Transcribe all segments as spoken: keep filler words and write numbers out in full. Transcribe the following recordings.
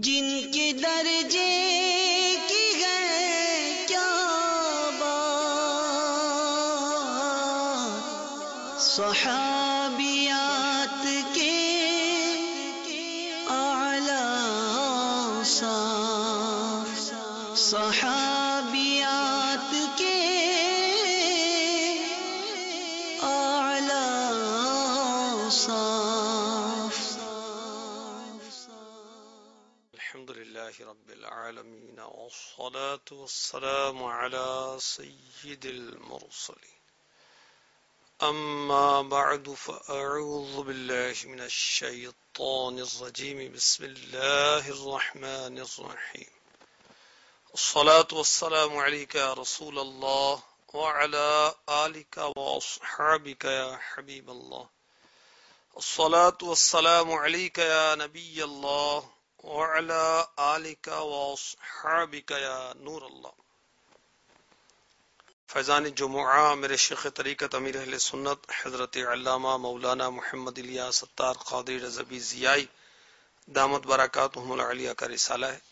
جن کے درجے کی ہے کیا بات، صحابیات کے اعلی صاف، صحابیات کے اعلی صاف۔ الحمد لله رب العالمين والصلاة والسلام على سيد المرسلين، أما بعد فأعوذ بالله من الشيطان الرجيم، بسم الله الرحمن الرحيم. الصلاة والسلام عليك يا رسول الله وعلى آلك وأصحابك يا حبيب الله. الصلاة والسلام عليك يا نبي الله وعلى آلك وأصحابك يا نور الله. فیضان جمعہ میرے شیخ طریقت امیر اہل سنت حضرت علامہ مولانا محمد الیاس ستار قادری رضوی ضیائی دامت برکاتہم العلیہ کا رسالہ ہے.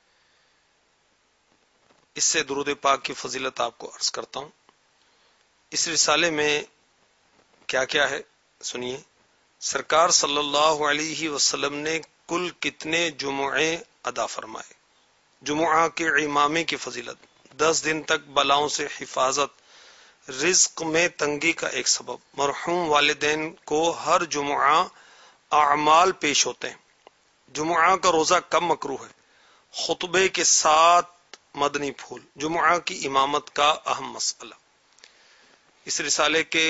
اس سے درود پاک کی فضیلت آپ کو عرض کرتا ہوں. اس رسالے میں کیا کیا ہے سنیے. سرکار صلی اللہ علیہ وسلم نے کل کتنے جمعے ادا فرمائے. جمعہ کے امامے کی فضیلت، دس دن تک بلاؤں سے حفاظت، رزق میں تنگی کا ایک سبب. مرحوم والدین کو ہر جمعہ اعمال پیش ہوتے ہیں. جمعہ کا روزہ کم مکروہ ہے. خطبے کے ساتھ مدنی پھول. جمعہ کی امامت کا اہم مسئلہ. اس رسالے کے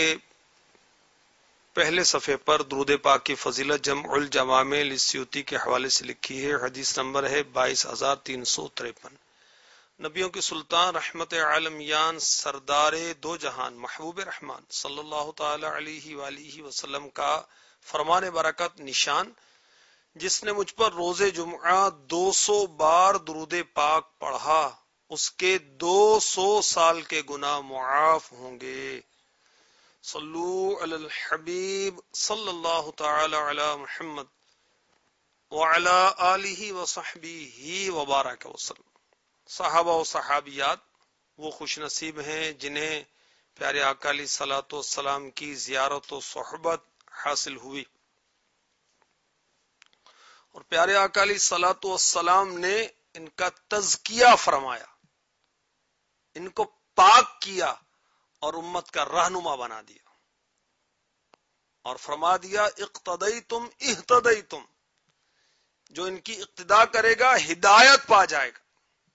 پہلے صفحے پر درود پاک کی فضیلت جمع الجوامع للسیوطی کے حوالے سے لکھی ہے. حدیث نمبر ہے بائیس ہزار تین سو تریپن. نبیوں کے سلطان رحمت عالمیان سردار دو جہان محبوب رحمان صلی اللہ تعالی علیہ وآلہ وسلم کا فرمان برکت نشان، جس نے مجھ پر روز جمعہ دو سو بار درود پاک پڑھا، اس کے دو سو سال کے گناہ معاف ہوں گے. صلو علی الحبیب صلی اللہ تعالی علی محمد وعلی آلہ وصحبہ وبارک وسلم. صحابہ و صحابیات وہ خوش نصیب ہیں جنہیں پیارے آقا علیہ الصلوۃ والسلام کی زیارت و صحبت حاصل ہوئی، اور پیارے آقا علیہ الصلوۃ والسلام نے ان کا تزکیہ فرمایا، ان کو پاک کیا اور امت کا رہنما بنا دیا، اور فرما دیا اقتدیتم اہتدیتم، جو ان کی اقتداء کرے گا ہدایت پا جائے گا.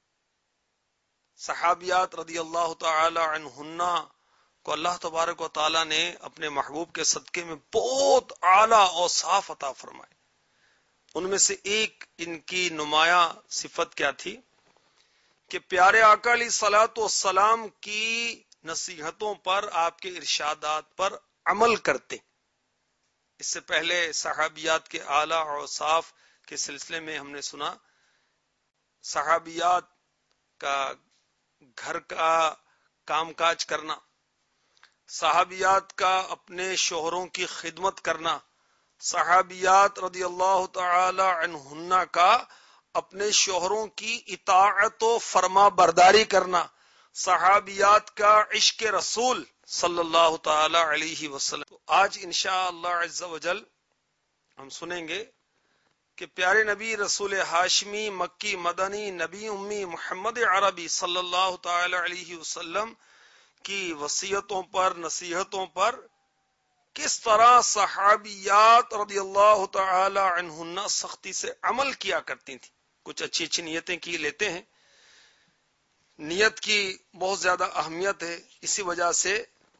صحابیات رضی اللہ تعالی عنہن کو اللہ تبارک و تعالی نے اپنے محبوب کے صدقے میں بہت اعلیٰ اوصاف عطا فرمائے. ان میں سے ایک ان کی نمایاں صفت کیا تھی کہ پیارے آقا علیہ الصلوۃ والسلام کی نصیحتوں پر، آپ کے ارشادات پر عمل کرتے. اس سے پہلے صحابیات کے اعلیٰ اوصاف کے سلسلے میں ہم نے سنا صحابیات کا گھر کا کام کاج کرنا، صحابیات کا اپنے شوہروں کی خدمت کرنا، صحابیات رضی اللہ تعالی عنہن کا اپنے شوہروں کی اطاعت و فرما برداری کرنا، صحابیات کا عشق رسول صلی اللہ تعالی علیہ وسلم. آج انشاءاللہ عز و جل ہم سنیں گے کہ پیارے نبی رسول ہاشمی مکی مدنی نبی امی محمد عربی صلی اللہ تعالی علیہ وسلم کی وصیتوں پر، نصیحتوں پر کس طرح صحابیات رضی اللہ تعالی عنہن سختی سے عمل کیا کرتی تھیں. کچھ اچھی اچھی نیتیں کی لیتے ہیں. نیت کی بہت زیادہ اہمیت ہے، اسی وجہ سے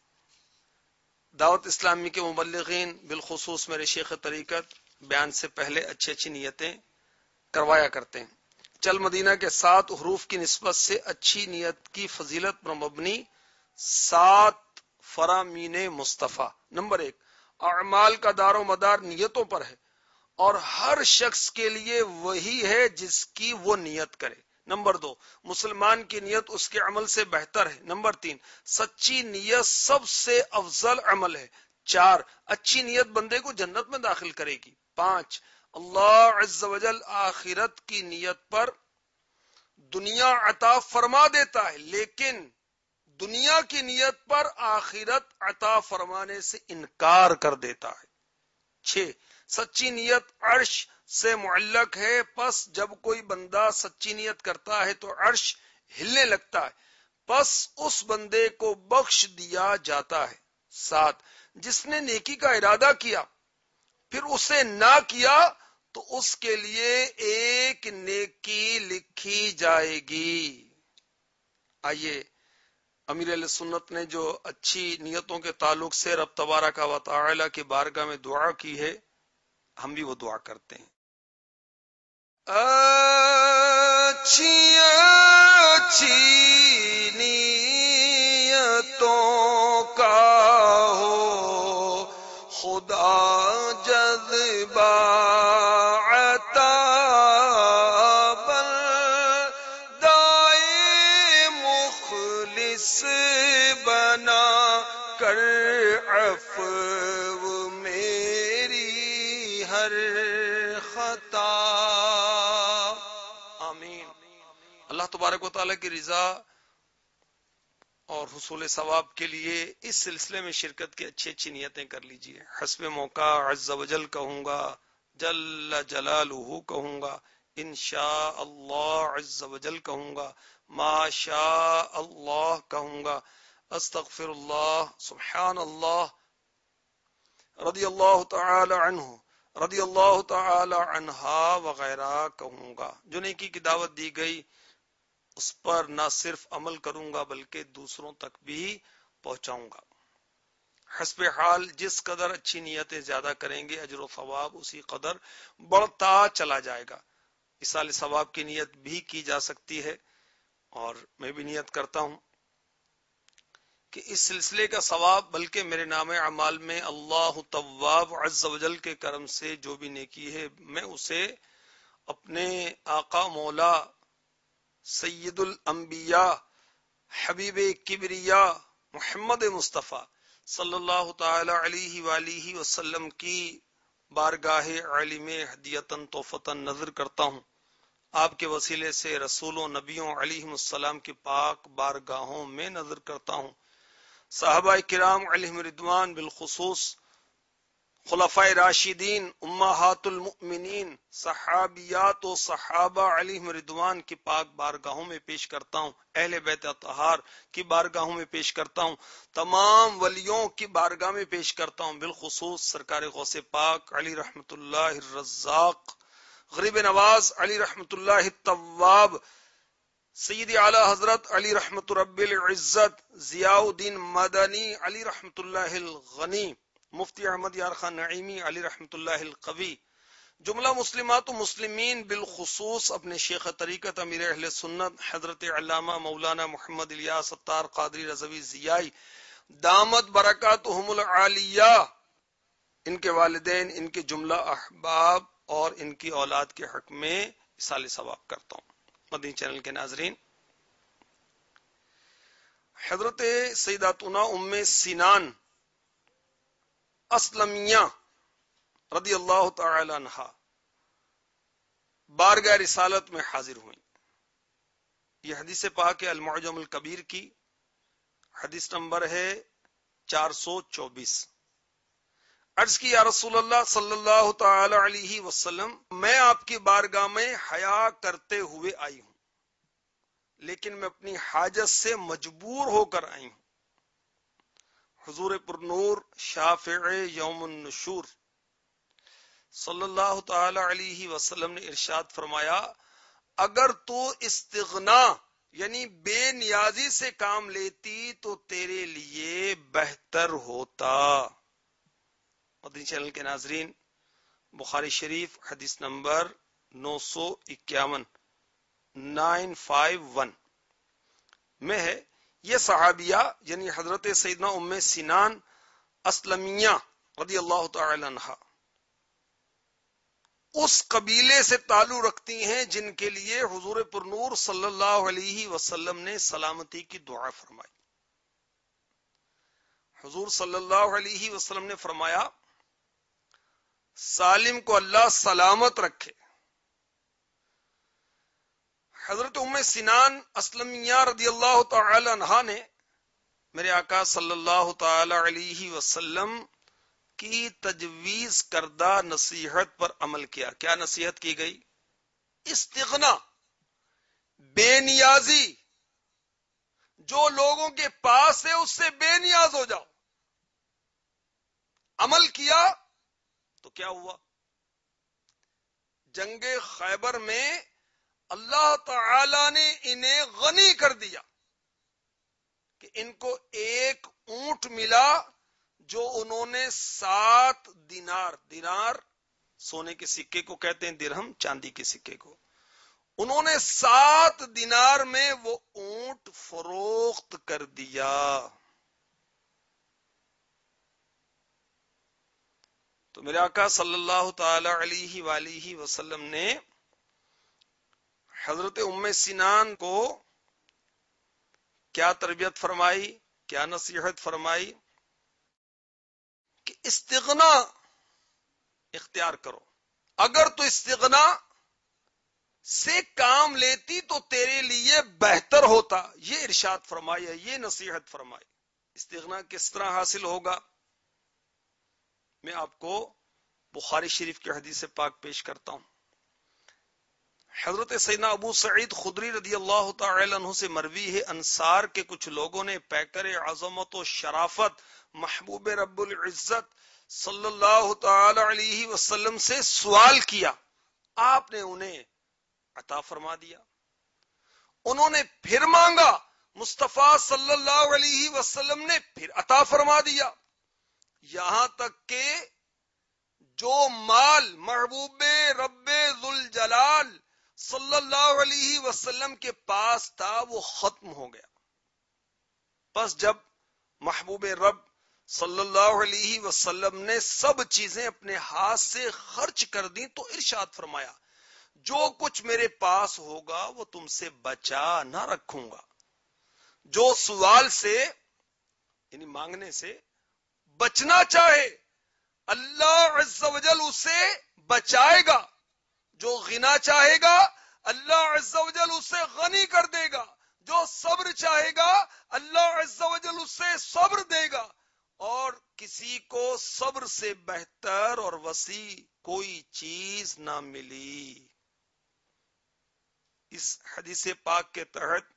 دعوت اسلامی کے مبلغین بالخصوص میرے شیخ طریقت بیان سے پہلے اچھی اچھی نیتیں کروایا کرتے ہیں. چل مدینہ کے سات حروف کی نسبت سے اچھی نیت کی فضیلت پر مبنی سات فرامین مصطفیٰ. نمبر ایک، اعمال کا دار و مدار نیتوں پر ہے، اور ہر شخص کے لیے وہی ہے جس کی وہ نیت کرے. نمبر دو، مسلمان کی نیت اس کے عمل سے بہتر ہے. نمبر تین، سچی نیت سب سے افضل عمل ہے. چار، اچھی نیت بندے کو جنت میں داخل کرے گی. پانچ، اللہ عز و جل آخرت کی نیت پر دنیا عطا فرما دیتا ہے، لیکن دنیا کی نیت پر آخرت عطا فرمانے سے انکار کر دیتا ہے۔ چھ، سچی نیت عرش سے معلق ہے، پس جب کوئی بندہ سچی نیت کرتا ہے تو عرش ہلنے لگتا ہے، پس اس بندے کو بخش دیا جاتا ہے۔ سات، جس نے نیکی کا ارادہ کیا پھر اسے نہ کیا تو اس کے لیے ایک نیکی لکھی جائے گی۔ آئیے امیر علیہ سنت نے جو اچھی نیتوں کے تعلق سے رب تبارک و تعالی کی بارگاہ میں دعا کی ہے، ہم بھی وہ دعا کرتے ہیں۔ اچھی اچھی نیتوں کا ہو خدا جذبہ عطا بندائے مخلص بنا کر عفو میری ہر خطا۔ آمین۔ اللہ تبارک و تعالیٰ کی رضا اور حصول ثواب کے لیے اس سلسلے میں شرکت کی اچھی اچھی نیتیں کر لیجئے۔ حسب موقع عز و جل کہوں گا، جل جلالہ کہوں گا، انشاء اللہ عز و جل کہوں گا، ما شاء اللہ کہوں گا، استغفر اللہ، سبحان اللہ، رضی اللہ تعالی عنہ، رضی اللہ تعالی عنہا وغیرہ کہوں گا۔ جو نیکی کی دعوت دی گئی اس پر نہ صرف عمل کروں گا بلکہ دوسروں تک بھی پہنچاؤں گا۔ حسب حال جس قدر اچھی نیتیں زیادہ کریں گے اجر و ثواب اسی قدر بڑھتا چلا جائے گا۔ ایصال ثواب کی نیت بھی کی جا سکتی ہے، اور میں بھی نیت کرتا ہوں کہ اس سلسلے کا ثواب بلکہ میرے نام اعمال میں اللہ تواب عز و جل کے کرم سے جو بھی نیکی ہے میں اسے اپنے آقا مولا سید الانبیاء حبیب کبریا محمد مصطفیٰ صلی اللہ تعالی علیہ وآلہ وسلم کی بارگاہ علم ہدیتاً توفتاً نظر کرتا ہوں۔ آپ کے وسیلے سے رسولوں نبیوں علیہم السلام کی پاک بارگاہوں میں نظر کرتا ہوں۔ صحابہ کرام علیہم رضوان بالخصوص، خلفائے راشدین، امہات المؤمنین، صحابیات و صحابہ علیہم رضوان کی پاک بارگاہوں میں پیش کرتا ہوں، اہل بیت اطہار کی بارگاہوں میں پیش کرتا ہوں، تمام ولیوں کی بارگاہ میں پیش کرتا ہوں، بالخصوص سرکار غوث پاک علی رحمت اللہ الرزاق، غریب نواز علی رحمت اللہ التواب، سید اعلی حضرت علی رحمت رب العزت، ضیاء الدین مدنی علی رحمت اللہ الغنی، مفتی احمد یار خان نعیمی علی رحمت اللہ القوی، جملہ مسلمات و مسلمین بالخصوص اپنے شیخ طریقت امیر اہل سنت حضرت علامہ مولانا محمد الیاس ستار قادری رضوی ضیائی دامت برکاتہم العالیہ، ان کے والدین، ان کے جملہ احباب اور ان کی اولاد کے حق میں ایصال ثواب کرتا ہوں۔ مدنی چینل کے ناظرین، حضرت سیداتنا ام سنان اسلمیہ رضی اللہ تعالی عنہا بارگاہ رسالت میں حاضر ہوئیں۔ یہ حدیث پاک ہے المعجم الکبیر کی، حدیث نمبر ہے چار سو چوبیس۔ عرض کی یا رسول اللہ صلی اللہ تعالی علیہ وسلم، میں آپ کی بارگاہ میں حیا کرتے ہوئے آئی ہوں، لیکن میں اپنی حاجت سے مجبور ہو کر آئی ہوں۔ حضور پرنور شافع یوم النشور صلی اللہ تعالی علیہ وسلم نے ارشاد فرمایا، اگر تو استغنا یعنی بے نیازی سے کام لیتی تو تیرے لیے بہتر ہوتا۔ مدنی چینل کے ناظرین، بخاری شریف حدیث نمبر نو سو اکیاون نائن فائیو ون میں ہے، یہ صحابیہ یعنی حضرت سیدنا ام سنان اسلمیہ رضی اللہ تعالی عنہا اس قبیلے سے تعلق رکھتی ہیں جن کے لیے حضور پرنور صلی اللہ علیہ وسلم نے سلامتی کی دعا فرمائی۔ حضور صلی اللہ علیہ وسلم نے فرمایا، سالم کو اللہ سلامت رکھے. حضرت ام سنان اسلمیہ رضی اللہ تعالی عنہا نے میرے آقا صلی اللہ تعالی علیہ وسلم کی تجویز کردہ نصیحت پر عمل کیا. کیا نصیحت کی گئی؟ استغنا، بے نیازی. جو لوگوں کے پاس ہے اس سے بے نیاز ہو جاؤ. عمل کیا تو کیا ہوا؟ جنگ خیبر میں اللہ تعالی نے انہیں غنی کر دیا کہ ان کو ایک اونٹ ملا جو انہوں نے سات دینار، دینار سونے کے سکے کو کہتے ہیں، درہم چاندی کے سکے کو، انہوں نے سات دینار میں وہ اونٹ فروخت کر دیا. تو میرے آقا صلی اللہ تعالی علیہ وآلہ وسلم نے حضرت ام سنان کو کیا تربیت فرمائی، کیا نصیحت فرمائی کہ استغنا اختیار کرو. اگر تو استغنا سے کام لیتی تو تیرے لیے بہتر ہوتا. یہ ارشاد فرمایا، یہ نصیحت فرمائی. استغنا کس طرح حاصل ہوگا؟ میں آپ کو بخاری شریف کی حدیث پاک پیش کرتا ہوں. حضرت سیدنا ابو سعید خدری رضی اللہ تعالی عنہ سے مروی ہے، انصار کے کچھ لوگوں نے پیکر عظمت و شرافت محبوب رب العزت صلی اللہ تعالی علیہ وسلم سے سوال کیا. آپ نے انہیں عطا فرما دیا. انہوں نے پھر مانگا، مصطفیٰ صلی اللہ علیہ وسلم نے پھر عطا فرما دیا. یہاں تک کہ جو مال محبوب رب ذوالجلال صلی اللہ علیہ وسلم کے پاس تھا وہ ختم ہو گیا. پس جب محبوب رب صلی اللہ علیہ وسلم نے سب چیزیں اپنے ہاتھ سے خرچ کر دیں تو ارشاد فرمایا، جو کچھ میرے پاس ہوگا وہ تم سے بچا نہ رکھوں گا. جو سوال سے یعنی مانگنے سے بچنا چاہے اللہ عز و جل اسے بچائے گا. جو غنا چاہے گا اللہ عز و جل اسے غنی کر دے گا. جو صبر چاہے گا اللہ عز و جل اسے صبر دے گا. اور کسی کو صبر سے بہتر اور وسیع کوئی چیز نہ ملی. اس حدیث پاک کے تحت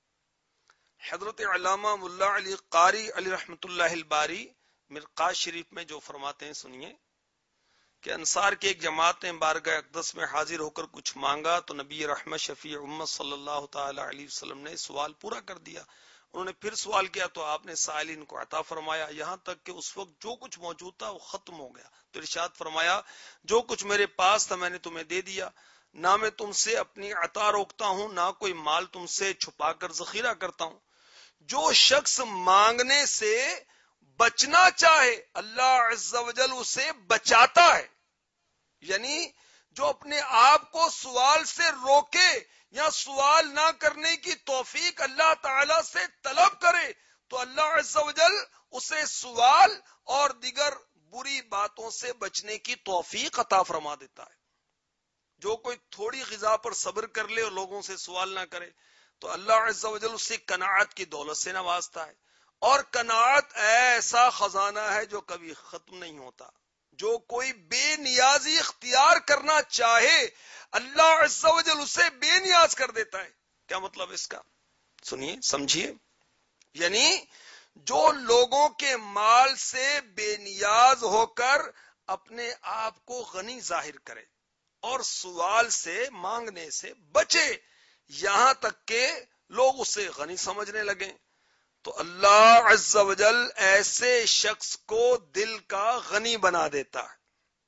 حضرت علامہ ملا علی قاری علی رحمت اللہ الباری مرقات شریف میں جو فرماتے ہیں سنیے کہ انصار کی ایک جماعت نے بارگاہ اقدس میں حاضر ہو کر کچھ مانگا تو نبی رحمت شفیع امت صلی اللہ تعالی علیہ وسلم نے سوال پورا کر دیا. انہوں نے پھر سوال کیا تو آپ نے سائلین کو عطا فرمایا، یہاں تک کہ اس وقت جو کچھ موجود تھا وہ ختم ہو گیا. تو ارشاد فرمایا، جو کچھ میرے پاس تھا میں نے تمہیں دے دیا. نہ میں تم سے اپنی عطا روکتا ہوں، نہ کوئی مال تم سے چھپا کر ذخیرہ کرتا ہوں. جو شخص مانگنے سے بچنا چاہے اللہ عز و جل اسے بچاتا ہے. یعنی جو اپنے آپ کو سوال سے روکے یا سوال نہ کرنے کی توفیق اللہ تعالی سے طلب کرے تو اللہ عز و جل اسے سوال اور دیگر بری باتوں سے بچنے کی توفیق عطا فرما دیتا ہے. جو کوئی تھوڑی غذا پر صبر کر لے اور لوگوں سے سوال نہ کرے تو اللہ عز و جل اسے قناعت کی دولت سے نوازتا ہے. اور قناعت ایسا خزانہ ہے جو کبھی ختم نہیں ہوتا. جو کوئی بے نیازی اختیار کرنا چاہے اللہ عز و جل اسے بے نیاز کر دیتا ہے. کیا مطلب اس کا؟ سنیے سمجھیے. یعنی جو لوگوں کے مال سے بے نیاز ہو کر اپنے آپ کو غنی ظاہر کرے اور سوال سے مانگنے سے بچے یہاں تک کہ لوگ اسے غنی سمجھنے لگیں تو اللہ عز و جل ایسے شخص کو دل کا غنی بنا دیتا ہے.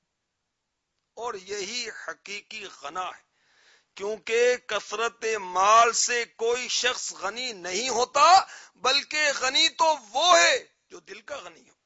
اور یہی حقیقی غنا ہے، کیونکہ کثرت مال سے کوئی شخص غنی نہیں ہوتا، بلکہ غنی تو وہ ہے جو دل کا غنی ہو.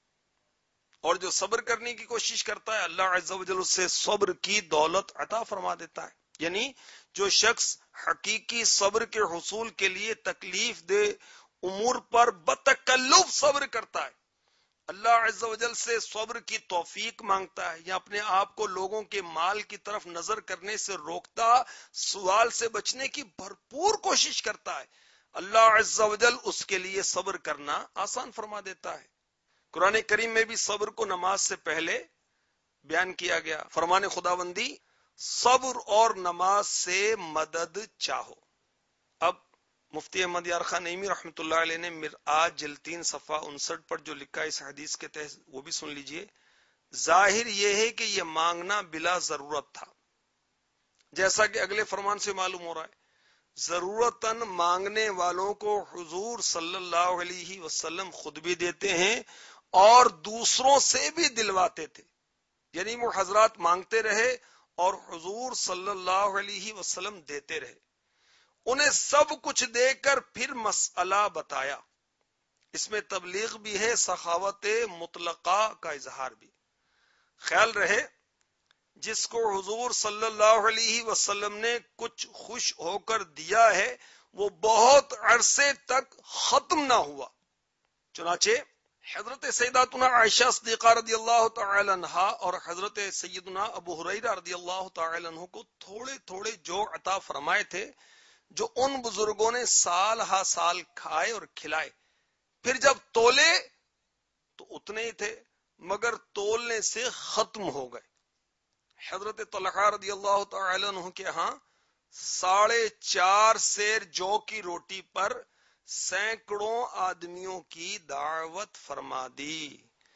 اور جو صبر کرنے کی کوشش کرتا ہے اللہ عز و جل اس سے صبر کی دولت عطا فرما دیتا ہے. یعنی جو شخص حقیقی صبر کے حصول کے لیے تکلیف دہ امور پر بتکلف صبر کرتا ہے اللہ عز و جل سے صبر کی توفیق مانگتا ہے یا اپنے آپ کو لوگوں کے مال کی طرف نظر کرنے سے روکتا، سوال سے بچنے کی بھرپور کوشش کرتا ہے، اللہ عز و جل اس کے لیے صبر کرنا آسان فرما دیتا ہے۔ قرآن کریم میں بھی صبر کو نماز سے پہلے بیان کیا گیا۔ فرمان خداوندی، صبر اور نماز سے مدد چاہو۔ اب مفتی احمد یار خان نعیمی رحمۃ اللہ علیہ نے مرآت جلد تین صفحہ انسٹھ پر جو لکھا اس حدیث کے تحت وہ بھی سن لیجئے۔ ظاہر یہ ہے کہ یہ مانگنا بلا ضرورت تھا، جیسا کہ اگلے فرمان سے معلوم ہو رہا ہے۔ ضرورتاً مانگنے والوں کو حضور صلی اللہ علیہ وسلم خود بھی دیتے ہیں اور دوسروں سے بھی دلواتے تھے، یعنی وہ حضرات مانگتے رہے اور حضور صلی اللہ علیہ وسلم دیتے رہے، انہیں سب کچھ دے کر پھر مسئلہ بتایا۔ اس میں تبلیغ بھی ہے، سخاوت مطلقہ کا اظہار بھی۔ خیال رہے جس کو حضور صلی اللہ علیہ وسلم نے کچھ خوش ہو کر دیا ہے وہ بہت عرصے تک ختم نہ ہوا۔ چنانچہ حضرت سیداتنا عائشہ صدیقہ رضی اللہ تعالی عنہا اور حضرت سیدنا ابو ہریرہ رضی اللہ تعالی عنہ کو تھوڑے تھوڑے جو عطا فرمائے تھے جو ان بزرگوں نے سال ہا سال کھائے اور کھلائے، پھر جب تولے تو اتنے ہی تھے مگر تولنے سے ختم ہو گئے۔ حضرت طلحہ رضی اللہ تعالی عنہ کے ہاں ساڑھے چار سیر جو کی روٹی پر سینکڑوں آدمیوں کی دعوت فرما دی۔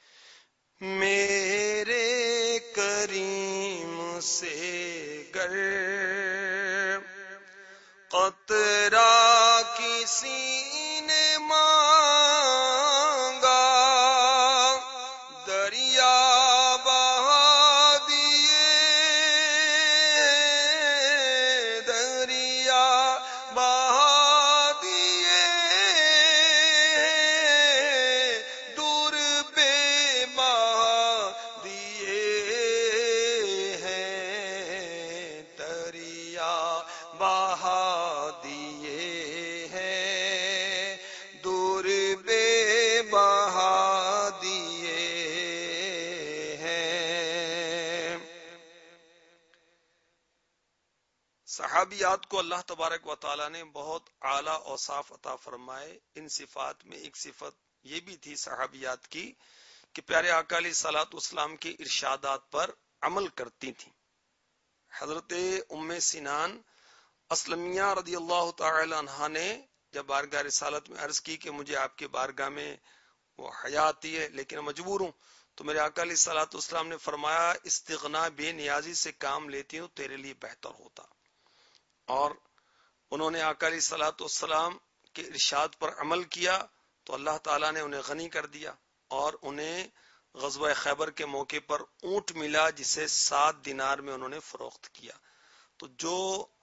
میرے کریم سے گر قطرہ کسی نے مانگا، دریا بہا دیے، دریا بہا دیے، دور بے بہا دیے ہیں، دریا بہا صحابیات کو اللہ تبارک و تعالی نے بہت اعلیٰ اوصاف عطا فرمائے۔ ان صفات میں ایک صفت یہ بھی تھی صحابیات کی کہ پیارے آقا علیہ الصلوۃ والسلام کے ارشادات پر عمل کرتی تھیں۔ حضرت ام سنان اسلمیہ رضی اللہ تعالی عنہا نے جب بارگاہ رسالت میں عرض کی کہ مجھے آپ کے بارگاہ میں وہ حیا آتی ہے لیکن مجبور ہوں، تو میرے آقا علیہ الصلوۃ والسلام نے فرمایا استغنا بے نیازی سے کام لیتی ہوں تیرے لیے بہتر ہوتا۔ اور انہوں نے آقا علیہ الصلوۃ والسلام کے ارشاد پر عمل کیا تو اللہ تعالیٰ نے انہیں غنی کر دیا اور انہیں غزوہ خیبر کے موقع پر اونٹ ملا جسے سات دینار میں انہوں نے فروخت کیا۔ تو جو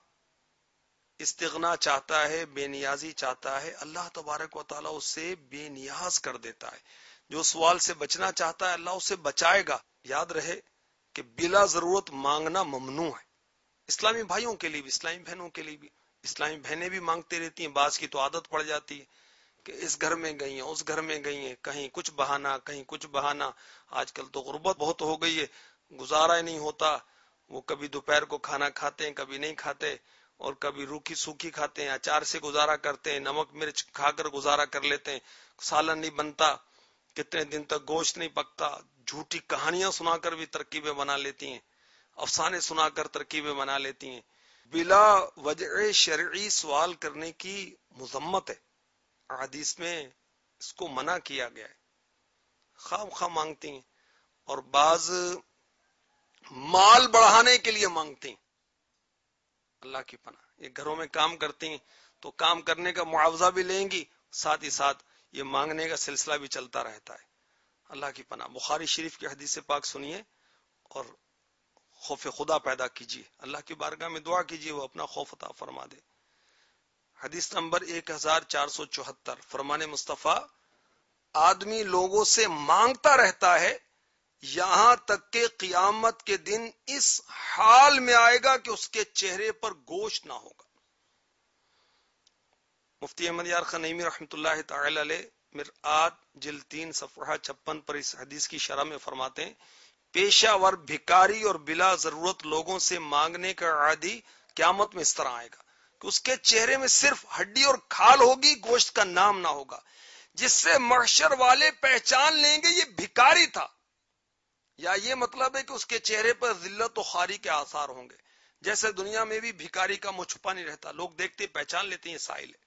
استغنا چاہتا ہے، بے نیازی چاہتا ہے، اللہ تبارک و تعالیٰ اسے بے نیاز کر دیتا ہے۔ جو سوال سے بچنا چاہتا ہے اللہ اسے بچائے گا۔ یاد رہے کہ بلا ضرورت مانگنا ممنوع ہے، اسلامی بھائیوں کے لیے بھی، اسلامی بہنوں کے لیے بھی۔ اسلامی بہنیں بھی مانگتے رہتی ہیں، بعض کی تو عادت پڑ جاتی ہے کہ اس گھر میں گئی ہیں، اس گھر میں گئی ہیں، کہیں کچھ بہانہ کہیں کچھ بہانہ۔ آج کل تو غربت بہت ہو گئی ہے، گزارا ہی نہیں ہوتا۔ وہ کبھی دوپہر کو کھانا کھاتے ہیں کبھی نہیں کھاتے، اور کبھی روکھی سوکھی کھاتے ہیں، اچار سے گزارا کرتے ہیں، نمک مرچ کھا کر گزارا کر لیتے ہیں، سالن نہیں بنتا، کتنے دن تک گوشت نہیں پکتا، جھوٹی کہانیاں سنا کر بھی ترکیبیں بنا لیتی ہیں، افسانے سنا کر ترکیبیں بنا لیتی ہیں۔ بلا وجہ شرعی سوال کرنے کی مذمت ہے، حدیث میں اس کو منع کیا گیا ہے۔ خواہ خواہ مانگتی ہیں، اور بعض مال بڑھانے کے لیے مانگتی ہیں۔ اللہ کی پناہ، یہ گھروں میں کام کرتی ہیں تو کام کرنے کا معاوضہ بھی لیں گی، ساتھ ہی ساتھ یہ مانگنے کا سلسلہ بھی چلتا رہتا ہے۔ اللہ کی پناہ، بخاری شریف کی حدیث پاک سنیے اور خوف خدا پیدا کیجیے، اللہ کی بارگاہ میں دعا کیجیے وہ اپنا خوف عطا فرما دے۔ حدیث نمبر ایک ہزار چار سو چوہتر، فرمان مصطفیٰ، آدمی لوگوں سے مانگتا رہتا ہے یہاں تک کہ قیامت کے دن اس حال میں آئے گا کہ اس کے چہرے پر گوشت نہ ہوگا۔ مفتی احمد یار خان نعیمی رحمۃ اللہ تعالی علیہ مرآت جلد تین صفحہ چھپن پر اس حدیث کی شرح میں فرماتے ہیں پیشہ ور بھکاری اور بلا ضرورت لوگوں سے مانگنے کا عادی قیامت میں اس طرح آئے گا کہ اس کے چہرے میں صرف ہڈی اور کھال ہوگی، گوشت کا نام نہ ہوگا، جس سے محشر والے پہچان لیں گے یہ بھکاری تھا، یا یہ مطلب ہے کہ اس کے چہرے پر ذلت و خواری کے آثار ہوں گے، جیسے دنیا میں بھی بھکاری کا منہ چھپا نہیں رہتا، لوگ دیکھتے پہچان لیتے ہیں یہ سائل ہے۔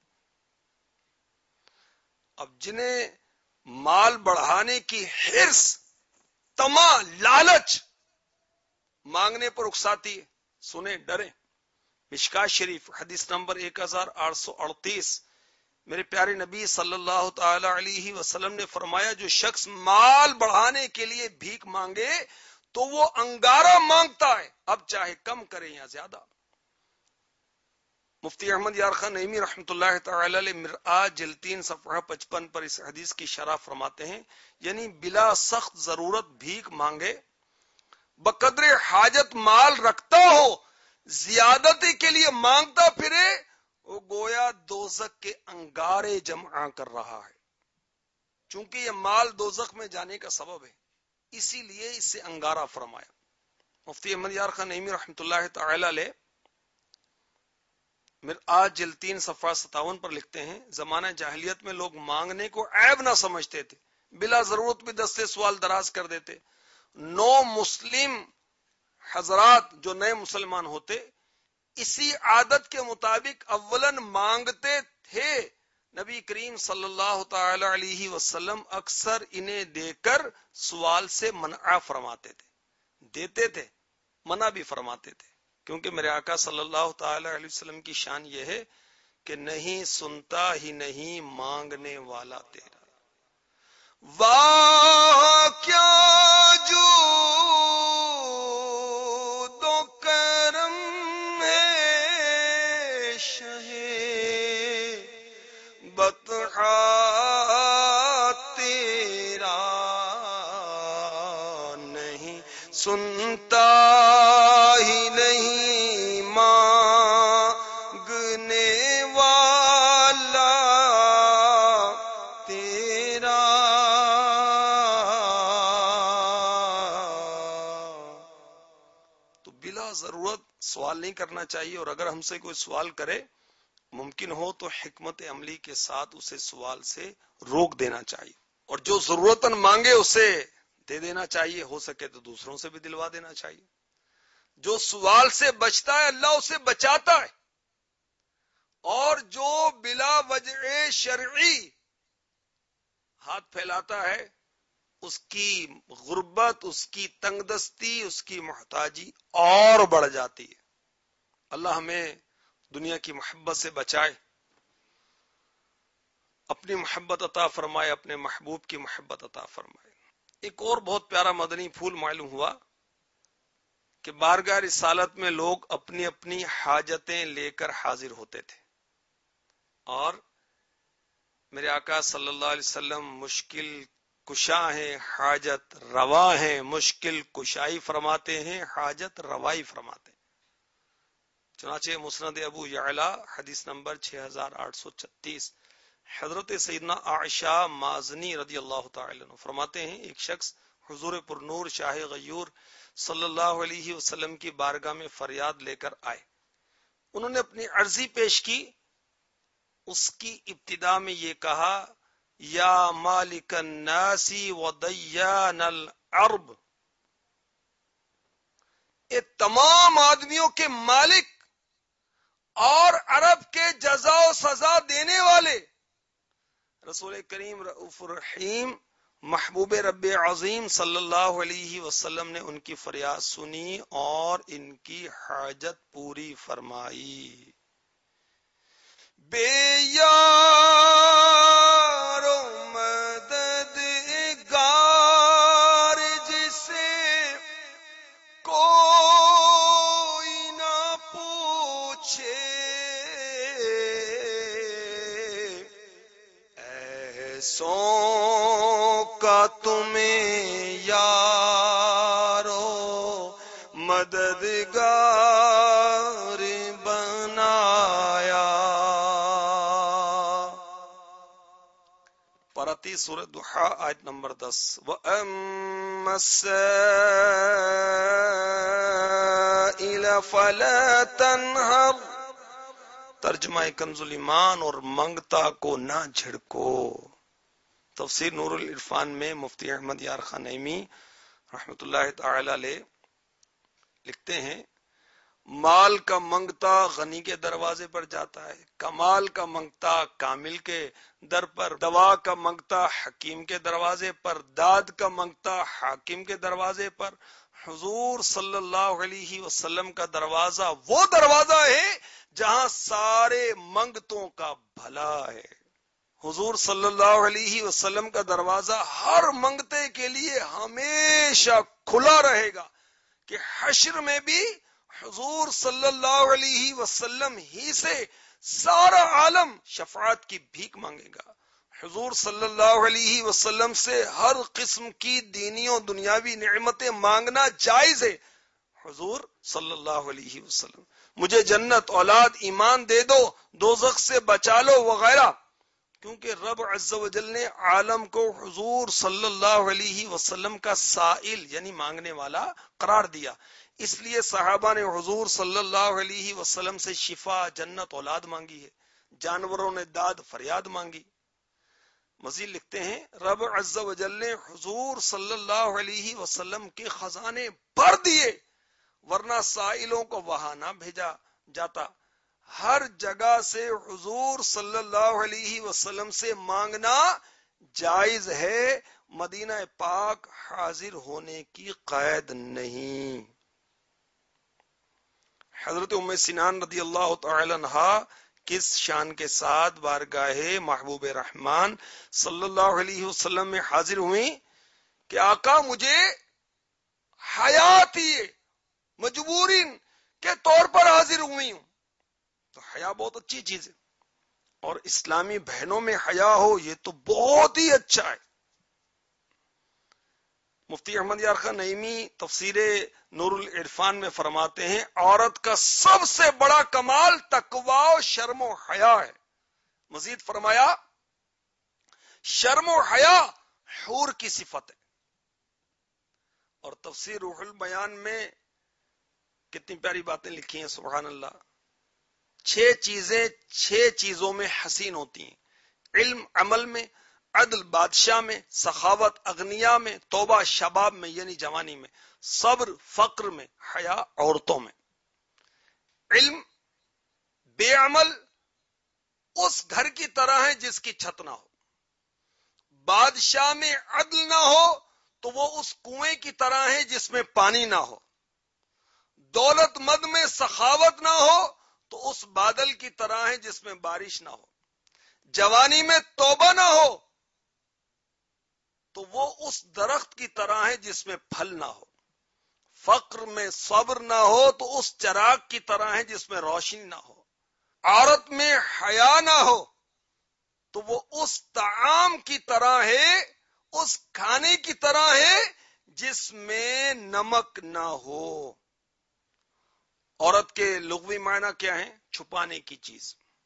اب جنہیں مال بڑھانے کی حرص، تما، لالچ مانگنے پر اکساتی ہے، سنیں ڈریں۔ مشکاۃ شریف حدیث نمبر ایک ہزار آٹھ سو اڑتیس، میرے پیارے نبی صلی اللہ تعالی علیہ وسلم نے فرمایا جو شخص مال بڑھانے کے لیے بھیک مانگے تو وہ انگارہ مانگتا ہے، اب چاہے کم کرے یا زیادہ۔ مفتی احمد یار خان نعیمی رحمۃ اللہ تعالی علیہ مرآت جلد تین صفحہ پچپن پر اس حدیث کی شرح فرماتے ہیں یعنی بلا سخت ضرورت بھیک مانگے، بقدر حاجت مال رکھتا ہو، زیادتی کے لیے مانگتا پھرے، وہ گویا دوزخ کے انگارے جمع کر رہا ہے، چونکہ یہ مال دوزخ میں جانے کا سبب ہے، اسی لیے اس سے انگارہ فرمایا۔ مفتی احمد یار خان نعیمی رحمۃ اللہ تعالی علیہ مرآت جلد تین صفحہ ستاون پر لکھتے ہیں زمانہ جاہلیت میں لوگ مانگنے کو عیب نہ سمجھتے تھے، بلا ضرورت بھی دستے سوال دراز کر دیتے۔ نو مسلم حضرات جو نئے مسلمان ہوتے اسی عادت کے مطابق اولن مانگتے تھے، نبی کریم صلی اللہ تعالی علیہ وسلم اکثر انہیں دے کر سوال سے منع فرماتے تھے، دیتے تھے منع بھی فرماتے تھے، کیونکہ میرے آقا صلی اللہ تعالی علیہ وسلم کی شان یہ ہے کہ نہیں سنتا ہی نہیں مانگنے والا تیرا، واہ کیا جو تو کرم ہے شہے بطحا تیرا، نہیں سنتا ہی نہیں مانگنے والا تیرا۔ تو بلا ضرورت سوال نہیں کرنا چاہیے، اور اگر ہم سے کوئی سوال کرے ممکن ہو تو حکمت عملی کے ساتھ اسے سوال سے روک دینا چاہیے، اور جو ضرورتاً مانگے اسے دے دینا چاہیے، ہو سکے تو دوسروں سے بھی دلوا دینا چاہیے۔ جو سوال سے بچتا ہے اللہ اسے بچاتا ہے، اور جو بلا وجہ شرعی ہاتھ پھیلاتا ہے اس کی غربت، اس کی تنگ دستی، اس کی محتاجی اور بڑھ جاتی ہے۔ اللہ ہمیں دنیا کی محبت سے بچائے، اپنی محبت عطا فرمائے، اپنے محبوب کی محبت عطا فرمائے۔ ایک اور بہت پیارا مدنی پھول معلوم ہوا کہ بارگاہ رسالت میں لوگ اپنی اپنی حاجتیں لے کر حاضر ہوتے تھے، اور میرے آقا صلی اللہ علیہ وسلم مشکل کشا ہیں، حاجت روا ہیں، مشکل کشائی فرماتے ہیں، حاجت روائی فرماتے ہیں۔ چنانچہ مسند ابو یعلا حدیث نمبر چھ ہزار آٹھ سو چھتیس، حضرت سیدنا عائشہ مازنی رضی اللہ تعالی عنہ فرماتے ہیں ایک شخص حضور پر نور شاہ غیور صلی اللہ علیہ وسلم کی بارگاہ میں فریاد لے کر آئے، انہوں نے اپنی عرضی پیش کی، اس کی ابتدا میں یہ کہا یا مالک الناس و دیان العرب، اے تمام آدمیوں کے مالک اور عرب کے جزا و سزا دینے والے، رسول کریم رؤوف الرحیم محبوب رب عظیم صلی اللہ علیہ وسلم نے ان کی فریاد سنی اور ان کی حاجت پوری فرمائی۔ بے یار و مددگار جسے کوئی نہ پوچھے، ایسوں کا تمہیں یار و مددگار بنایا۔ فاتح سورہ ضحیٰ آیت نمبر دس. وَأَمَّا السَّائِلَ فَلَا تَنْهَرْ. ترجمہ کنز الایمان، اور منگتا کو نہ جھڑکو. تفسیر نور العرفان میں مفتی احمد یار خان نعیمی رحمۃ اللہ تعالی علیہ لکھتے ہیں، مال کا منگتا غنی کے دروازے پر جاتا ہے، کمال کا منگتا کامل کے در پر، دوا کا منگتا حکیم کے دروازے پر، داد کا منگتا حاکم کے دروازے پر. حضور صلی اللہ علیہ وسلم کا دروازہ وہ دروازہ ہے جہاں سارے منگتوں کا بھلا ہے. حضور صلی اللہ علیہ وسلم کا دروازہ ہر منگتے کے لیے ہمیشہ کھلا رہے گا کہ حشر میں بھی حضور صلی اللہ علیہ وسلم ہی سے سارا عالم شفاعت کی بھیک مانگے گا. حضور صلی اللہ علیہ وسلم سے ہر قسم کی دینی و دنیاوی نعمتیں مانگنا جائز ہے. حضور صلی اللہ علیہ وسلم مجھے جنت، اولاد، ایمان دے دو، دوزخ سے بچا لو وغیرہ، کیونکہ رب عز و جل نے عالم کو حضور صلی اللہ علیہ وسلم کا سائل یعنی مانگنے والا قرار دیا. اس لیے صحابہ نے حضور صلی اللہ علیہ وسلم سے شفا، جنت، اولاد مانگی ہے. جانوروں نے داد فریاد مانگی. مزید لکھتے ہیں، رب عز و جل نے حضور صلی اللہ علیہ وسلم کے خزانے بھر دیے، ورنہ سائلوں کو وہاں نہ بھیجا جاتا. ہر جگہ سے حضور صلی اللہ علیہ وسلم سے مانگنا جائز ہے، مدینہ پاک حاضر ہونے کی قید نہیں. حضرت ام سنان رضی اللہ تعالی عنہا کس شان کے ساتھ بارگاہ محبوب رحمان صلی اللہ علیہ وسلم میں حاضر ہوئی کہ آقا مجھے حیات ہی مجبوری کے طور پر حاضر ہوئی ہوں. تو حیا بہت اچھی چیز ہے، اور اسلامی بہنوں میں حیا ہو یہ تو بہت ہی اچھا ہے. مفتی احمد یار خان نعیمی تفسیر نور العرفان میں فرماتے ہیں، عورت کا سب سے بڑا کمال تقوی و شرم و حیا ہے. مزید فرمایا، شرم و حیا حور کی صفت ہے. اور تفسیر روح البیان میں کتنی پیاری باتیں لکھی ہیں، سبحان اللہ. چھ چیزیں چھ چیزوں میں حسین ہوتی ہیں: علم عمل میں، عدل بادشاہ میں، سخاوت اغنیا میں، توبہ شباب میں یعنی جوانی میں، صبر فقر میں، حیا عورتوں میں. علم بے عمل اس گھر کی طرح ہے جس کی چھت نہ ہو. بادشاہ میں عدل نہ ہو تو وہ اس کنویں کی طرح ہے جس میں پانی نہ ہو. دولت مند میں سخاوت نہ ہو تو اس بادل کی طرح ہے جس میں بارش نہ ہو. جوانی میں توبہ نہ ہو تو وہ اس درخت کی طرح ہے جس میں پھل نہ ہو. فقر میں صبر نہ ہو تو اس چراغ کی طرح ہے جس میں روشنی نہ ہو. عورت میں حیا نہ ہو تو وہ اس طعام کی طرح ہے، اس کھانے کی طرح ہے جس میں نمک نہ ہو. عورت کے لغوی معنی کیا ہیں؟ چھپانے کی چیز.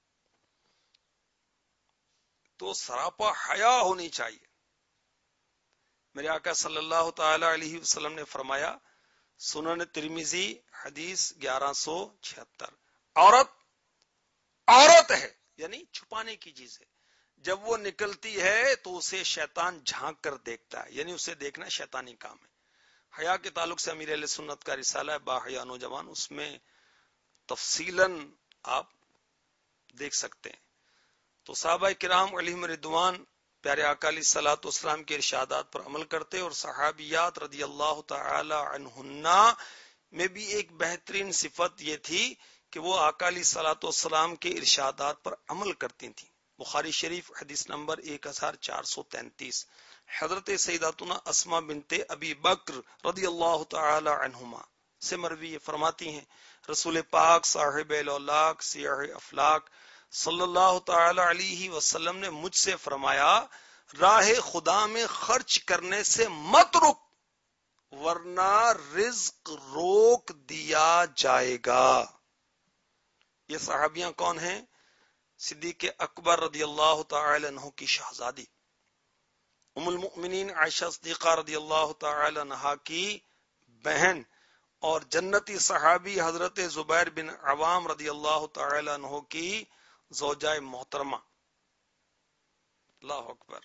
تو سراپا حیا ہونی چاہیے. میرے آقا صلی اللہ تعالی علیہ وسلم نے فرمایا، سنن ترمذی حدیث گیارہ سو چھہتر، عورت عورت ہے یعنی چھپانے کی چیز ہے. جب وہ نکلتی ہے تو اسے شیطان جھانک کر دیکھتا ہے، یعنی اسے دیکھنا شیطانی کام ہے. حیا کے تعلق سے امیر اہل سنت کا رسالہ ہے با حیا نوجوان، اس میں تفصیلاً آپ دیکھ سکتے ہیں. تو صحابہ کرام علیہم رضوان پیارے آقا علیہ الصلوۃ والسلام کے ارشادات پر عمل کرتے، اور صحابیات رضی اللہ تعالی عنہن میں بھی ایک بہترین صفت یہ تھی کہ وہ آقا علیہ الصلوۃ والسلام کے ارشادات پر عمل کرتی تھیں. بخاری شریف حدیث نمبر ایک ہزار چار سو تینتیس. حضرت سیداتنا اسماء بنت ابی بکر رضی اللہ تعالی عنہما سے مروی فرماتی ہیں، رسول پاک صاحب الاولاق سیاح افلاق صلی اللہ تعالی علیہ وسلم نے مجھ سے فرمایا، راہ خدا میں خرچ کرنے سے مت رک ورنہ رزق روک دیا جائے گا. یہ صحابیاں کون ہیں؟ صدیق اکبر رضی اللہ تعالی عنہ کی شہزادی ام المؤمنین عائشہ صدیقہ رضی اللہ تعالی عنہا کی بہن اور جنتی صحابی حضرت زبیر بن عوام رضی اللہ تعالی عنہ کی زوجہ محترمہ. اللہ اکبر.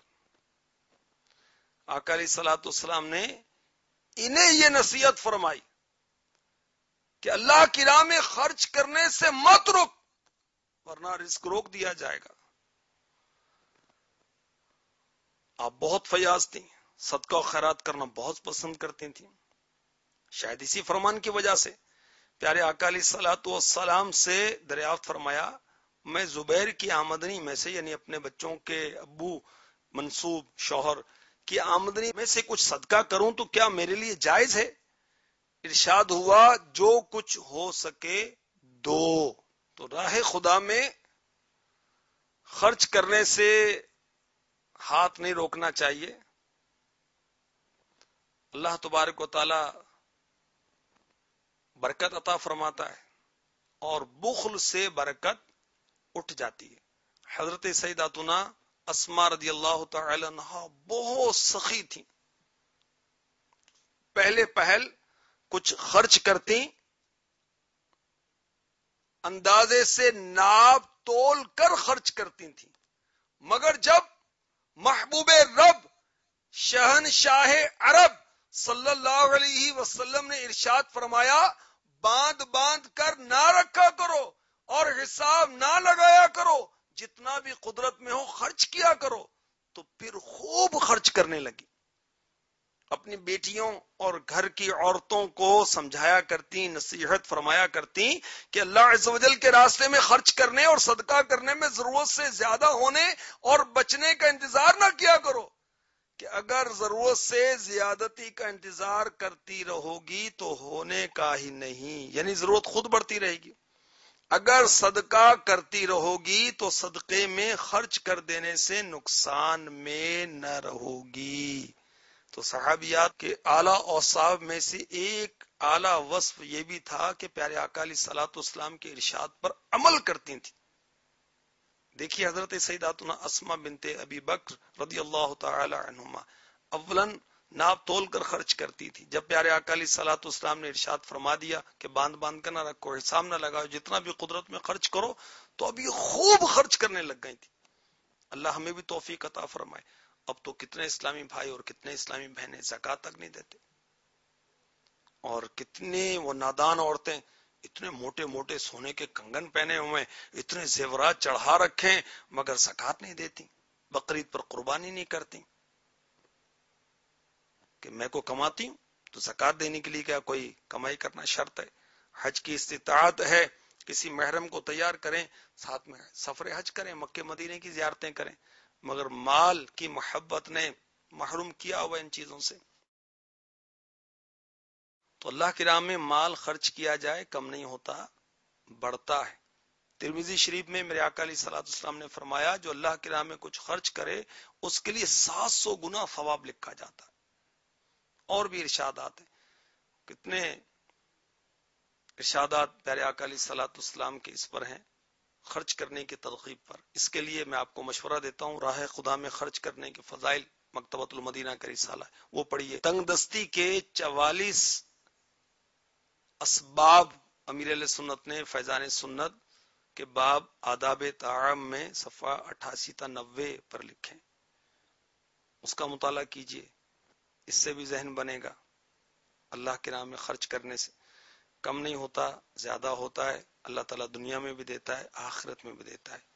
آقا علیہ الصلوۃ والسلام نے انہیں یہ نصیحت فرمائی کہ اللہ کی راہ میں خرچ کرنے سے مت رک ورنہ رزق روک دیا جائے گا. آپ بہت فیاض تھیں، صدقہ و خیرات کرنا بہت پسند کرتی تھیں. شاید اسی فرمان کی وجہ سے پیارے آقا علیہ الصلوۃ والسلام سے دریافت فرمایا، میں زبیر کی آمدنی میں سے، یعنی اپنے بچوں کے ابو منصوب شوہر کی آمدنی میں سے کچھ صدقہ کروں تو کیا میرے لیے جائز ہے؟ ارشاد ہوا جو کچھ ہو سکے دو. تو راہ خدا میں خرچ کرنے سے ہاتھ نہیں روکنا چاہیے. اللہ تبارک و تعالی برکت عطا فرماتا ہے اور بخل سے برکت اٹھ جاتی ہے. حضرت سیداتنا اسماء رضی اللہ تعالی عنہا بہت سخی تھیں. پہلے پہل کچھ خرچ کرتی، اندازے سے ناپ تول کر خرچ کرتی تھیں، مگر جب محبوب رب شہنشاہ عرب صلی اللہ علیہ وسلم نے ارشاد فرمایا باندھ باندھ کر نہ رکھا کرو اور حساب نہ لگایا کرو، جتنا بھی قدرت میں ہو خرچ کیا کرو، تو پھر خوب خرچ کرنے لگی. اپنی بیٹیوں اور گھر کی عورتوں کو سمجھایا کرتی، نصیحت فرمایا کرتی کہ اللہ عز و جل کے راستے میں خرچ کرنے اور صدقہ کرنے میں ضرورت سے زیادہ ہونے اور بچنے کا انتظار نہ کیا کرو، کہ اگر ضرورت سے زیادتی کا انتظار کرتی رہو گی تو ہونے کا ہی نہیں، یعنی ضرورت خود بڑھتی رہے گی. اگر صدقہ کرتی رہو گی تو صدقے میں خرچ کر دینے سے نقصان میں نہ رہو گی. تو صحابیات کے اعلیٰ اوصاف میں سے ایک اعلیٰ وصف یہ بھی تھا کہ پیارے آقا علیہ الصلوۃ والسلام کے ارشاد پر عمل کرتی تھیں. دیکھیے حضرت سیداتنا اسماء بنت ابی بکر رضی اللہ تعالی عنہما اولاً ناپ تول کر خرچ کرتی تھی. جب پیارے آقا علیہ الصلوۃ والسلام نے ارشاد فرما دیا کہ باندھ باندھ کر نہ رکھو، حساب نہ لگاؤ، جتنا بھی قدرت میں خرچ کرو، تو اب یہ خوب خرچ کرنے لگ گئی تھی. اللہ ہمیں بھی توفیق عطا فرمائے. اب تو کتنے اسلامی بھائی اور کتنے اسلامی بہنیں زکوٰۃ تک نہیں دیتے، اور کتنے وہ نادان عورتیں اتنے موٹے موٹے سونے کے کنگن پہنے ہوئے، اتنے زیورات چڑھا رکھے، مگر زکوٰۃ نہیں دیتی، بقرعید پر قربانی نہیں کرتی. کہ میں کو کماتی ہوں تو زکوٰۃ دینے کے لیے کیا کوئی کمائی کرنا شرط ہے؟ حج کی استطاعت ہے، کسی محرم کو تیار کریں، ساتھ میں سفر حج کریں، مکے مدینے کی زیارتیں کریں، مگر مال کی محبت نے محروم کیا ہوا ان چیزوں سے. تو اللہ کی راہ میں مال خرچ کیا جائے، کم نہیں ہوتا، بڑھتا ہے. ترمذی شریف میں میرے آقا علیہ الصلوۃ والسلام نے فرمایا جو اللہ کی راہ میں کچھ خرچ کرے اس کے لیے سات سو گنا ثواب لکھا جاتا ہے. اور بھی ارشادات ہیں، کتنے ارشادات پیارے آقا علیہ الصلوۃ والسلام کے اس پر ہیں، خرچ کرنے کی ترغیب پر. اس کے لیے میں آپ کو مشورہ دیتا ہوں، راہ خدا میں خرچ کرنے کے فضائل مکتبۃ المدینہ کا رسالہ ہے، وہ پڑھیے. تنگ دستی کے چوالیس اسباب امیر علیہ سنت نے فیضان سنت کے باب آداب طعام میں صفحہ اٹھاسی تا نوے پر لکھیں. اس کا مطالعہ کیجیے، اس سے بھی ذہن بنے گا. اللہ کے نام میں خرچ کرنے سے کم نہیں ہوتا، زیادہ ہوتا ہے. اللہ تعالیٰ دنیا میں بھی دیتا ہے، آخرت میں بھی دیتا ہے.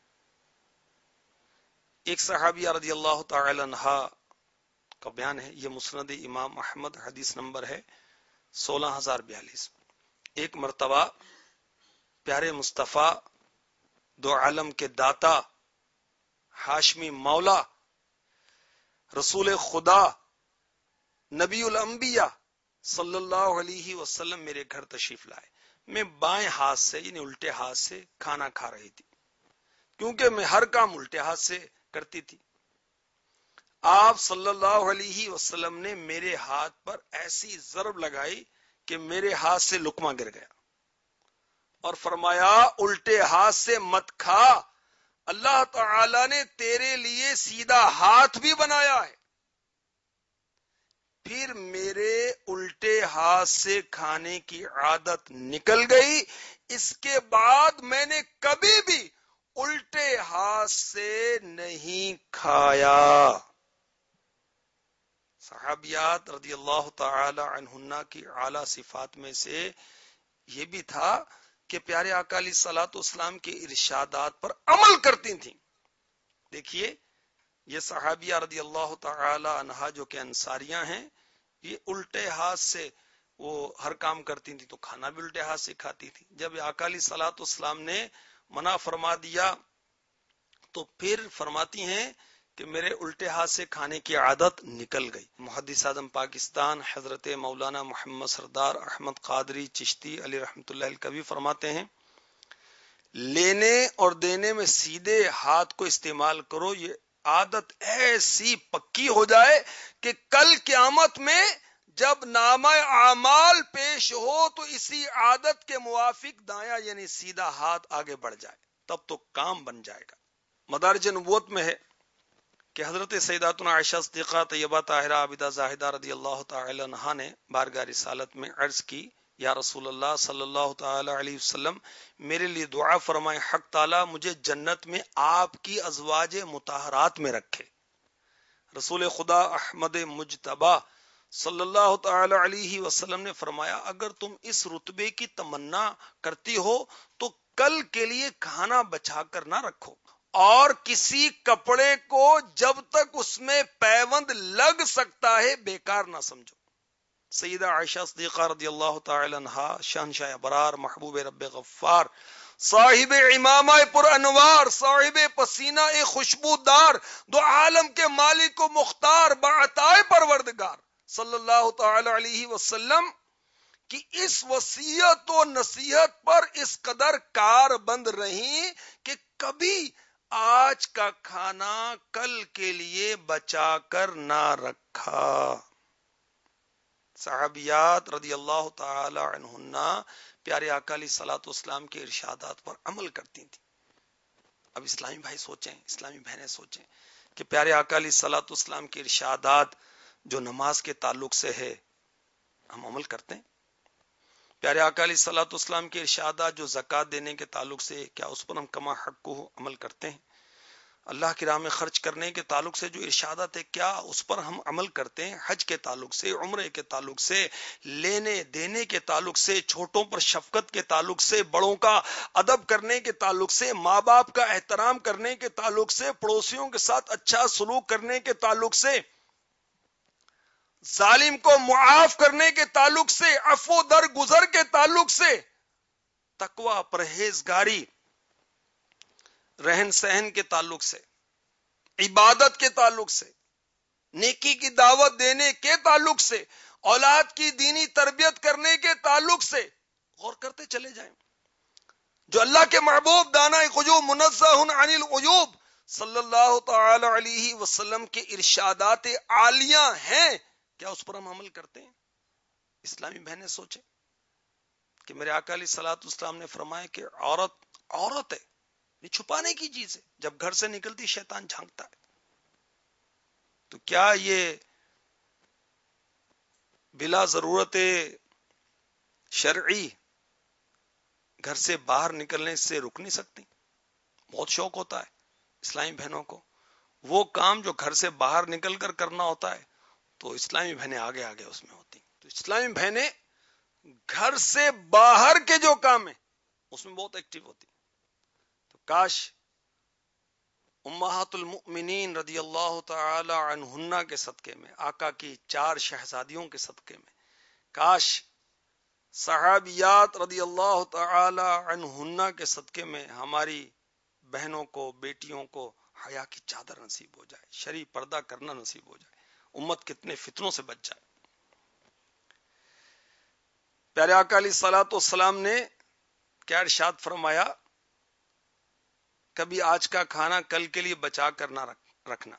ایک صحابیہ رضی اللہ تعالی عنہا کا بیان ہے، یہ مسند امام احمد حدیث نمبر ہے سولہ ہزار بیالیس. ایک مرتبہ پیارے مصطفیٰ دو عالم کے داتا ہاشمی مولا رسول خدا نبی الانبیاء صلی اللہ علیہ وسلم میرے گھر تشریف لائے. میں بائیں ہاتھ سے یعنی الٹے ہاتھ سے کھانا کھا رہی تھی، کیونکہ میں ہر کام الٹے ہاتھ سے کرتی تھی. آپ صلی اللہ علیہ وسلم نے میرے ہاتھ پر ایسی ضرب لگائی کہ میرے ہاتھ سے لقمہ گر گیا اور فرمایا الٹے ہاتھ سے مت کھا، اللہ تعالی نے تیرے لیے سیدھا ہاتھ بھی بنایا ہے. پھر میرے الٹے ہاتھ سے کھانے کی عادت نکل گئی. اس کے بعد میں نے کبھی بھی الٹے ہاتھ سے نہیں کھایا. صحابیات رضی اللہ تعالی عنہن کی اعلی صفات میں سے یہ بھی تھا کہ پیارے آقا علیہ الصلوۃ والسلام کے ارشادات پر عمل کرتی تھیں. دیکھیے یہ صحابیہ رضی اللہ تعالی عنہا جو کہ انصاریاں ہیں، یہ الٹے ہاتھ سے وہ ہر کام کرتی تھی تو کھانا بھی الٹے ہاتھ سے کھاتی تھی. جب آقا علیہ الصلوۃ والسلام نے منع فرما دیا تو پھر فرماتی ہیں کہ میرے الٹے ہاتھ سے کھانے کی عادت نکل گئی. محدث اعظم پاکستان حضرت مولانا محمد سردار احمد قادری چشتی علی رحمت اللہ کبھی فرماتے ہیں لینے اور دینے میں سیدھے ہاتھ کو استعمال کرو، یہ عادت ایسی پکی ہو جائے کہ کل قیامت میں جب نامہ اعمال پیش ہو تو اسی عادت کے موافق دایاں یعنی سیدھا ہاتھ آگے بڑھ جائے، تب تو کام بن جائے گا. مدارج نبوت میں ہے کہ حضرت سیداتنا عائشہ صدیقہ طیبہ طاہرہ عابدہ زاہدہ رضی اللہ تعالی عنہا نے بارگاہ رسالت میں عرض کی یا رسول اللہ صلی اللہ تعالی علیہ وسلم میرے لیے دعا فرمائیں حق تعالی مجھے جنت میں آپ کی ازواج مطہرات میں رکھے. رسول خدا احمد مجتبی صلی اللہ تعالی علیہ وسلم نے فرمایا اگر تم اس رتبے کی تمنا کرتی ہو تو کل کے لیے کھانا بچا کر نہ رکھو اور کسی کپڑے کو جب تک اس میں پیوند لگ سکتا ہے بیکار نہ سمجھو. سیدہ عائشہ صدیقہ رضی اللہ تعالی عنہا شہنشاہ ابرار محبوب رب غفار صاحب امامہ پر انوار صاحب پسینہ خوشبودار دو عالم کے مالک و مختار بعطائے پروردگار صلی اللہ تعالی علیہ وسلم کی اس وصیت و نصیحت پر اس قدر کار بند رہیں کہ کبھی آج کا کھانا کل کے لیے بچا کر نہ رکھا. صحابیات رضی اللہ تعالی عنہن پیارے آقا علیہ الصلوۃ والسلام کے ارشادات پر عمل کرتی تھیں. اب اسلامی بھائی سوچیں، اسلامی بہنیں سوچیں کہ پیارے آقا علیہ الصلوۃ والسلام کے ارشادات جو نماز کے تعلق سے ہے ہم عمل کرتے ہیں. پیارے آقا علیہ الصلوۃ والسلام کے ارشادات جو زکوٰۃ دینے کے تعلق سے کیا اس پر ہم کما حق کو عمل کرتے ہیں؟ اللہ کی راہ میں خرچ کرنے کے تعلق سے جو ارشادات ہے کیا اس پر ہم عمل کرتے ہیں؟ حج کے تعلق سے، عمرے کے تعلق سے، لینے دینے کے تعلق سے، چھوٹوں پر شفقت کے تعلق سے، بڑوں کا ادب کرنے کے تعلق سے، ماں باپ کا احترام کرنے کے تعلق سے، پڑوسیوں کے ساتھ اچھا سلوک کرنے کے تعلق سے، ظالم کو معاف کرنے کے تعلق سے، عفو در گزر کے تعلق سے، تقوی پرہیزگاری رہن سہن کے تعلق سے، عبادت کے تعلق سے، نیکی کی دعوت دینے کے تعلق سے، اولاد کی دینی تربیت کرنے کے تعلق سے غور کرتے چلے جائیں. جو اللہ کے محبوب دانا غیوب منزہ عن العیوب صلی اللہ تعالی علیہ وسلم کے ارشادات عالیہ ہیں کیا اس پر ہم عمل کرتے ہیں؟ اسلامی بہنیں سوچیں کہ میرے آقا علیہ الصلوۃ والسلام نے فرمایا کہ عورت عورت ہے، یہ چھپانے کی چیز ہے، جب گھر سے نکلتی شیطان جھانکتا ہے. تو کیا یہ بلا ضرورت شرعی گھر سے باہر نکلنے سے رک نہیں سکتی؟ بہت شوق ہوتا ہے اسلامی بہنوں کو، وہ کام جو گھر سے باہر نکل کر کرنا ہوتا ہے تو اسلامی بہنیں آگے آگے اس میں ہوتی. تو اسلامی بہنیں گھر سے باہر کے جو کام ہیں اس میں بہت ایکٹیو ہوتی. تو کاش امہات المؤمنین رضی اللہ تعالی عنہن کے صدقے میں، آقا کی چار شہزادیوں کے صدقے میں، کاش صحابیات رضی اللہ تعالی عنہن کے صدقے میں ہماری بہنوں کو، بیٹیوں کو حیا کی چادر نصیب ہو جائے، شرعی پردہ کرنا نصیب ہو جائے، امت کتنے فتنوں سے بچ جائے. پیارے آقا علیہ الصلوۃ والسلام نے کیا ارشاد فرمایا؟ کبھی آج کا کھانا کل کے لیے بچا کر نہ رکھنا.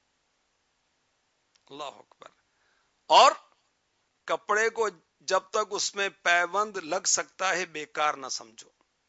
اللہ اکبر. اور کپڑے کو جب تک اس میں پیوند لگ سکتا ہے بیکار نہ سمجھو.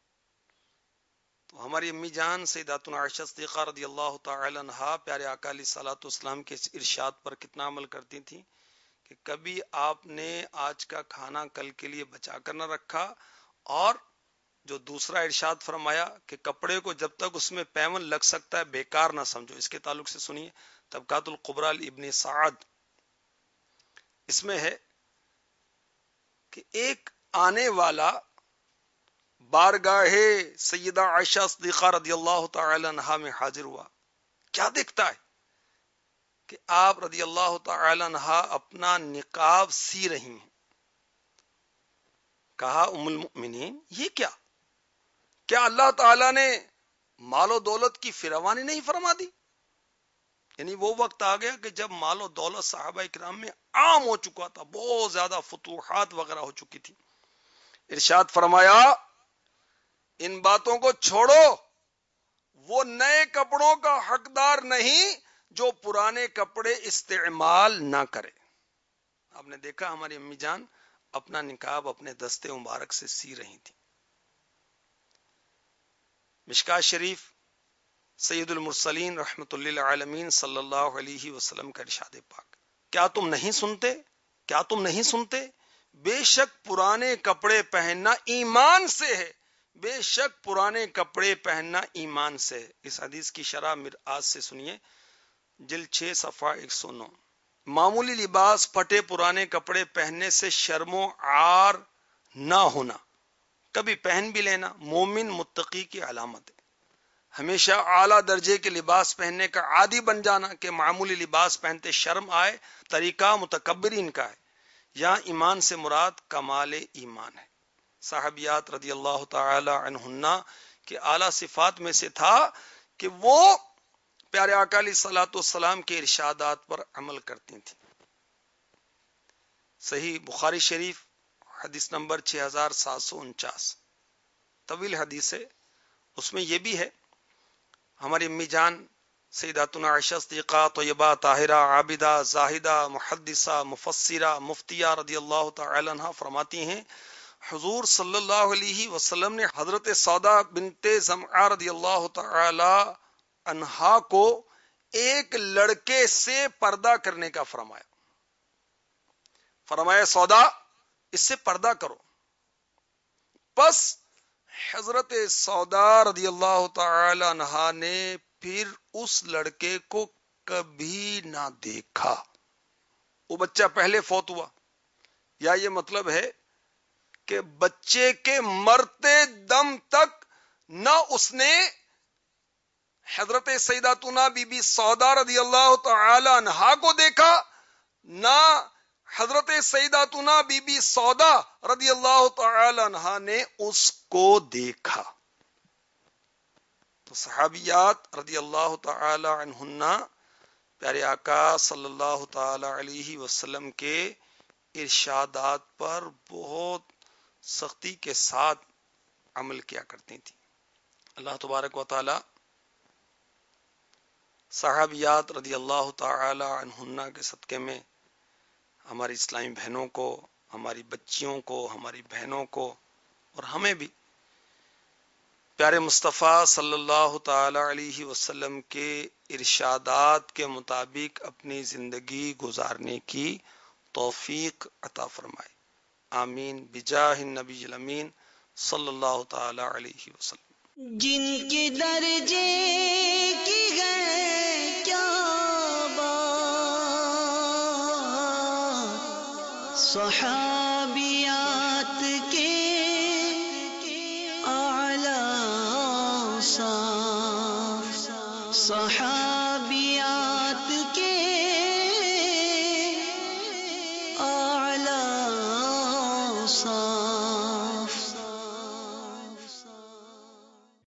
تو ہماری امی جان سیداتنا عائشہ صدیقہ رضی اللہ تعالی عنہا پیارے آقا علیہ الصلوۃ والسلام کے ارشاد پر کتنا عمل کرتی تھیں کہ کہ کبھی آپ نے آج کا کھانا کل کے لیے بچا کر نہ رکھا، اور جو دوسرا ارشاد فرمایا کہ کپڑے کو جب تک اس میں پیون لگ سکتا ہے بیکار نہ سمجھو. اس کے تعلق سے سنیے طبقات القبرا ابن سعد. اس میں ہے کہ ایک آنے والا بارگاہ سیدہ عائشہ صدیقہ رضی اللہ تعالی عنہا میں حاضر ہوا. کیا دیکھتا ہے کہ آپ رضی اللہ تعالی عنہا اپنا نقاب سی رہی ہیں. کہا ام المؤمنین یہ کیا؟ کیا اللہ تعالی نے مال و دولت کی فراوانی نہیں فرما دی؟ یعنی وہ وقت آ گیا کہ جب مال و دولت صحابہ کرام میں عام ہو چکا تھا، بہت زیادہ فتوحات وغیرہ ہو چکی تھی. ارشاد فرمایا ان باتوں کو چھوڑو، وہ نئے کپڑوں کا حقدار نہیں جو پرانے کپڑے استعمال نہ کرے. آپ نے دیکھا ہماری امی جان اپنا نقاب اپنے دستے مبارک سے سی رہی تھی. مشکاۃ شریف سید المرسلین رحمت اللہ العالمین صلی اللہ علیہ وسلم کا ارشاد پاک، کیا تم نہیں سنتے کیا تم نہیں سنتے بے شک پرانے کپڑے پہننا ایمان سے ہے، بے شک پرانے کپڑے پہننا ایمان سے ہے. اس حدیث کی شرح مرآت سے سنیے، جلد چھ صفحہ ایک سو نو. معمولی لباس پھٹے پرانے کپڑے پہننے سے شرم و عار نہ ہونا، کبھی پہن بھی لینا مومن متقی کی علامت ہے. ہمیشہ اعلیٰ درجے کے لباس پہننے کا عادی بن جانا کہ معمولی لباس پہنتے شرم آئے، طریقہ متکبرین کا ہے. یہاں ایمان سے مراد کمال ایمان ہے. صحابیات رضی اللہ تعالی عنہن کے اعلیٰ صفات میں سے تھا کہ وہ پیارے آقا علیہ الصلوۃ والسلام کے ارشادات پر عمل کرتی تھیں. صحیح بخاری شریف حدیث نمبر چھ ہزار سات سو انچاس، طویل حدیث ہے. اس میں یہ بھی ہے ہماری امی جان سیداتنا عائشہ صدیقہ طیبہ طاہرہ عابدہ زاہدہ محدثہ مفسرہ مفتیہ رضی اللہ تعالی عنہ فرماتی ہیں حضور صلی اللہ علیہ وسلم نے حضرت سودا بنت زمعہ رضی اللہ تعالی عنہا کو ایک لڑکے سے پردہ کرنے کا فرمایا. فرمایا سودا اس سے پردہ کرو. پس حضرت سودا رضی اللہ تعالی عنہا نے پھر اس لڑکے کو کبھی نہ دیکھا. وہ بچہ پہلے فوت ہوا، یا یہ مطلب ہے کہ بچے کے مرتے دم تک نہ اس نے حضرت سیداتنا بی بی سودا رضی اللہ تعالی عنہا کو دیکھا، نہ حضرت سیداتنا بی بی سودا رضی اللہ تعالی عنہا نے اس کو دیکھا. تو صحابیات رضی اللہ تعالی عنہن پیارے آقا صلی اللہ تعالی علیہ وسلم کے ارشادات پر بہت سختی کے ساتھ عمل کیا کرتی تھی. اللہ تبارک و تعالی صحابیات رضی اللہ تعالی عنہن کے صدقے میں ہماری اسلامی بہنوں کو، ہماری بچیوں کو، ہماری بہنوں کو اور ہمیں بھی پیارے مصطفیٰ صلی اللہ تعالی علیہ وسلم کے ارشادات کے مطابق اپنی زندگی گزارنے کی توفیق عطا فرمائے. آمین بجاہ النبی الامین صلی اللہ تعالی علیہ وسلم. جن کے درجے کی ہے کیا بات، صحابیات کے اعلیٰ صاف صحابہ